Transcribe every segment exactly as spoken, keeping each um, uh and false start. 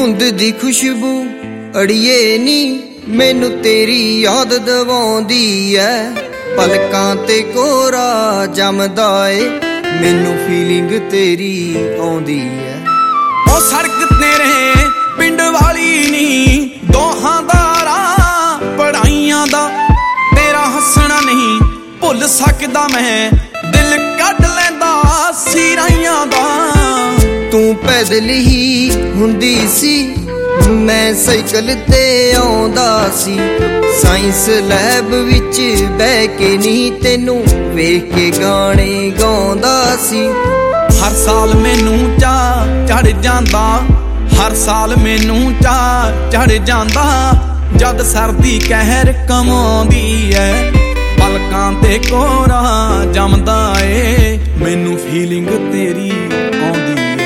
ਧੁੰਦ ਦੀ ਖੁਸ਼ਬੂ ਅੜੀਏ ਨੀ ਮੈਨੂੰ ਤੇਰੀ ਯਾਦ ਦਵਾਉਂਦੀ ਐ। ਪਲਕਾਂ ਤੇ ਕੋਰਾ ਜੰਮਦਾ ਏ ਮੈਨੂੰ ਫੀਲਿੰਗ ਤੇਰੀ ਆਉਂਦੀ ਐ। ਉਹ ਸੜਕ ਤੇਰੇ ਪਿੰਡ ਵਾਲੀ ਨੀ ਦੋਹਾਂ ਦਾ ਰਾਹ ਪੜਾਈਆਂ ਦਾ, ਤੇਰਾ ਹੱਸਣਾ ਨਹੀਂ ਭੁੱਲ ਸਕਦਾ ਮੈਂ, ਦਿਲ ਕੱਢ ਲੈਂਦਾ ਸੀ ਰਾਈਆਂ ਦਾ। ਤੂੰ ਪੈਦਲ ਹੀ ਹੁੰਦੀ ਸੀ ਮੈਂ ਸਾਈਕਲ ਤੇ ਆਉਂਦਾ ਸੀ, ਸਾਇੰਸ ਲੈਬ ਵਿੱਚ ਬਹਿ ਕੇ ਨੀ ਤੈਨੂੰ ਵੇਖ ਕੇ ਗਾਣੇ ਗਾਉਂਦਾ ਸੀ। ਹਰ ਸਾਲ ਮੈਨੂੰ ਚਾਅ ਚੜ ਜਾਂਦਾ, ਹਰ ਸਾਲ ਮੈਨੂੰ ਚਾਅ ਚੜ ਜਾਂਦਾ, ਜਦ ਸਰਦੀ ਕਹਿਰ ਕਮਾਉਂਦੀ ਐ। ਪਲਕਾਂ ਤੇ ਕੋਰਾ ਜੰਮਦਾ ਏ ਮੈਨੂੰ ਫੀਲਿੰਗ ਤੇਰੀ ਆਉਂਦੀ ਐ।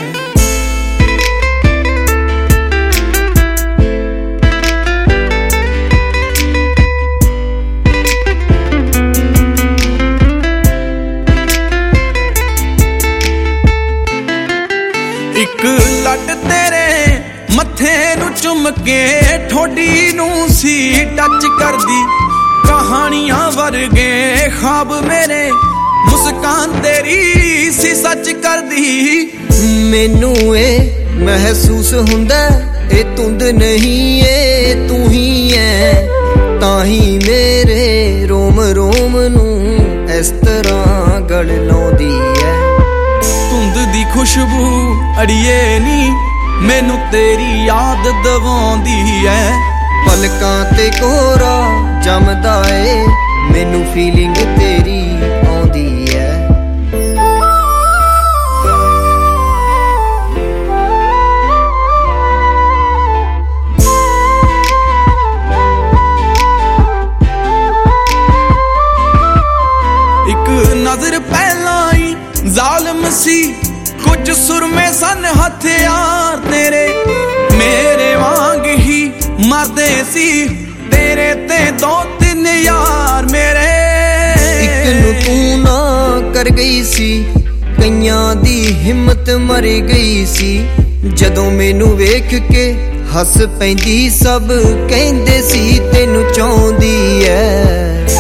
ਇੱਕ ਲੱਟ ਤੇਰੇ ਮੱਥੇ ਨੂੰ ਚੁੰਮ ਕੇ ਠੋਡੀ ਨੂੰ ਸੀ ਟੱਚ ਕਰਦੀ, ਕਹਾਣੀਆਂ ਵਰਗੇ ਖ਼ਾਬ ਮੇਰੇ ਮੁਸਕਾਨ ਤੇਰੀ ਸੀ ਸੱਚ ਕਰਦੀ। ਮੈਨੂੰ ਇਹ ਮਹਿਸੂਸ ਹੁੰਦਾ ਇਹ ਧੁੰਦ ਨਹੀਂ ਏ ਤੂੰ ਹੀ ਐ, ਤਾਂ ਹੀ ਮੇਰੇ ਰੋਮ ਰੋਮ ਨੂੰ ਇਸ ਤਰ੍ਹਾਂ ਗਲ ਲਾਉਂਦੀ ਐ। ਧੁੰਦ ਦੀ ਖੁਸ਼ਬੂ ਅੜੀਏ ਨੀ ਮੈਨੂੰ ਤੇਰੀ ਯਾਦ ਦਵਾਉਂਦੀ ਐ। ਪਲਕਾਂ ਤੇ ਕੋਰਾ ਜੰਮਦਾ ਏ ਮੈਨੂੰ ਫੀਲਿੰਗ ਤੇਰੀ ਆਉਂਦੀ ਐ। ਇੱਕ ਨਜ਼ਰ ਪਹਿਲਾਂ ਹੀ ਜ਼ਾਲਮ ਸੀ, ਕੁਝ ਸੁਰਮੇ ਸਨ ਹਥਿਆਰ ਤੇਰੇ, ਮੇਰੇ ਵਾਂਗ ਹੀ ਮਰਦੇ ਸੀ ਤੇਰੇ ਤੇ ਦੋ ਤਿੰਨ ਯਾਰ ਮੇਰੇ। ਇੱਕ ਨੂੰ ਤੂੰ ਨਾ ਕਰ ਗਈ ਸੀ, ਕਈਆਂ ਦੀ ਹਿੰਮਤ ਮਰ ਗਈ ਸੀ, ਜਦੋਂ ਮੈਨੂੰ ਵੇਖ ਕੇ ਹੱਸ ਪੈਂਦੀ ਸਭ ਕਹਿੰਦੇ ਸੀ ਤੈਨੂੰ ਚਾਹੁੰਦੀ ਐ।